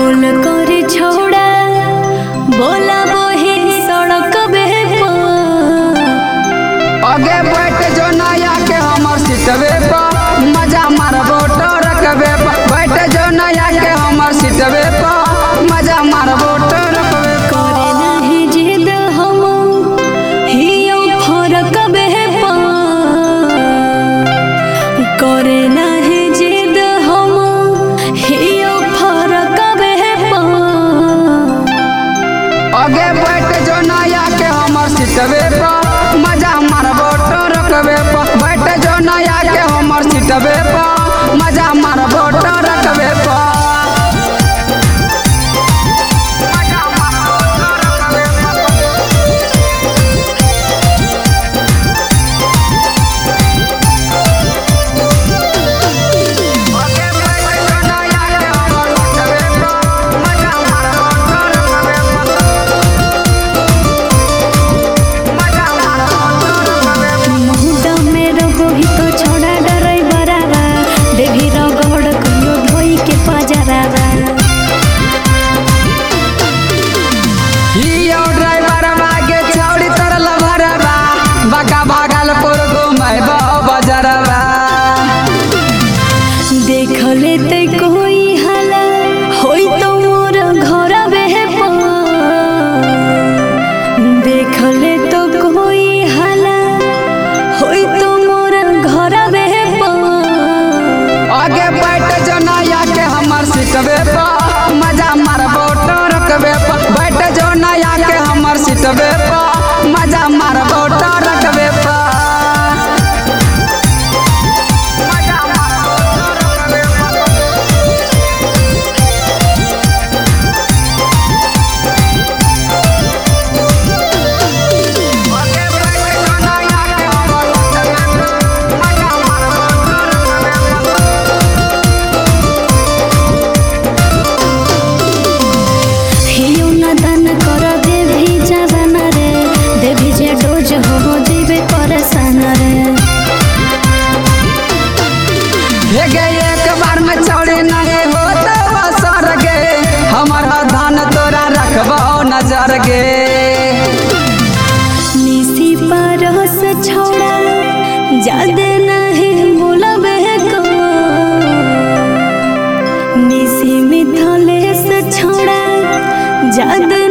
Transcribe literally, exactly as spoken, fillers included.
गोल करे छोड़ा बोला बोही सड़क आगे बैठ जो नया के हमर सीटवे पर मजा मारबो टरकबे बैठ जो नया के हमर सीटवे पर मजा मारबो टरकबे करे नहीं जिद हम हियो फरकबे करे नहीं जिद हम हियो फरकबे आगे बैठ जो नया के हमर सीटवे पर मजा मारबो टरकबे बैठ जो नया के हमर सीटवे पर मजा मारबो टरकबे देख लेते कोई हाला होई तो मोर घर बेह देख ले तो कोई हाला होई तो मोर घर बेह आगे बैठ जो नया के हमर सीटवे पर मजा मारबो टरकबे बैठ जो नया के हमर सीटवे पर मजा मारबो टरकबे एक बार में चौड़ी नहीं हो तो सर गे हमारा धान तोरा रखबो नजर गे निसी परस छोड़ा जादे नहीं बोलबे को निसी मिथले से छोड़ा जादे